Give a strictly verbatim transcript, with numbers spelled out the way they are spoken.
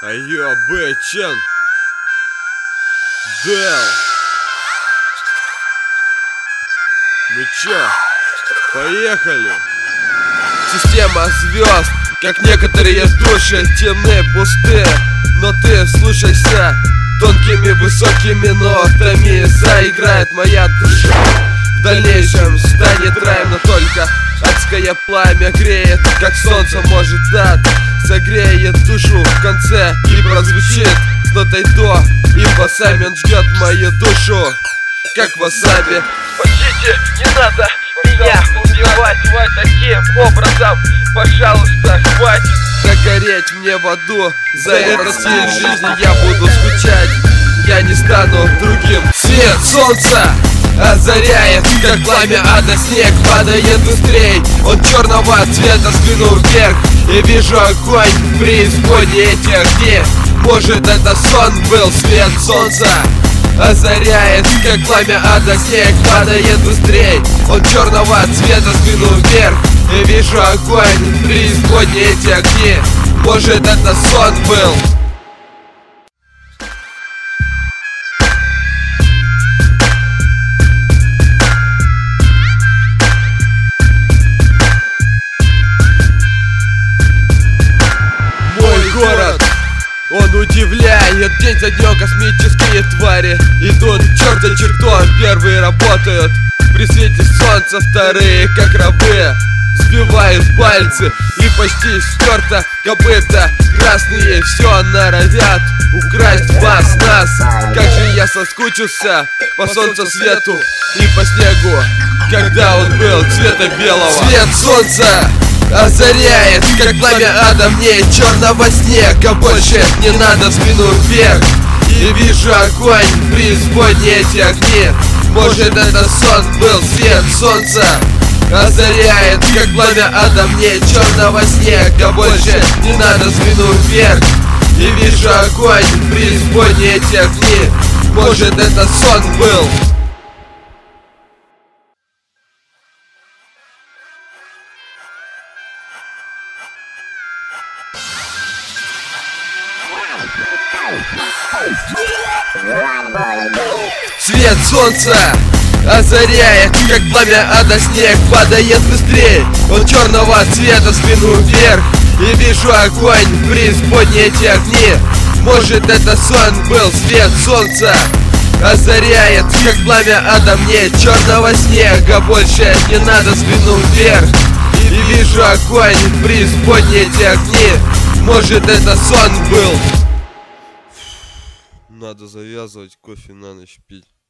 Айо, Бэчен! Дэл! Ну чё, поехали! Система звезд, как некоторые души, темные, пустые. Но ты слушайся, тонкими высокими нотами заиграет моя душа. В дальнейшем станет раем, но только адское пламя греет, как солнце может дать. Согреет душу в конце и прозвучит с нотой до. И васамен ждет мою душу, как васаби. Спасите, не надо меня убивать таким образом. Пожалуйста, хватит. Загореть мне в аду, за этот стиль жизни я буду скучать. Я не стану другим. Свет солнца озаряет, как пламя ада. Снег падает быстрей, он черного цвета, спину вверх. И вижу огонь в преисподней эти огни. Может, это сон был? Свет солнца озаряет, как пламя ада. Снег падает быстрей, он черного цвета, спину вверх. И вижу огонь в преисподней эти огни. Может, это сон был? Город, он удивляет. День за днем космические твари идут черт за чертом. Первые работают при свете солнца, вторые как рабы сбивают пальцы и почти стерто копыта. Красные все норовят украсть вас, нас. Как же я соскучился по солнцу свету и по снегу, когда он был цвета белого. Свет солнца озаряет, как пламя ада. Мне черного снега больше не надо, спину вверх. И вижу огонь в преисподней эти огни. Может, это сон был? Свет солнца озаряет, как пламя ада. Мне черного снега больше не надо, спину вверх. И вижу огонь в преисподней эти огни. Может, это сон был? Свет солнца озаряет, как пламя ада. Снег падает быстрее, он черного цвета, спину вверх. И вижу огонь в преисподней эти огни. Может, это сон был? Свет солнца озаряет, как пламя ада. Мне черного снега больше не надо, спину вверх. И вижу огонь в преисподней эти огни. Может, это сон был? Надо завязывать, кофе на ночь пить.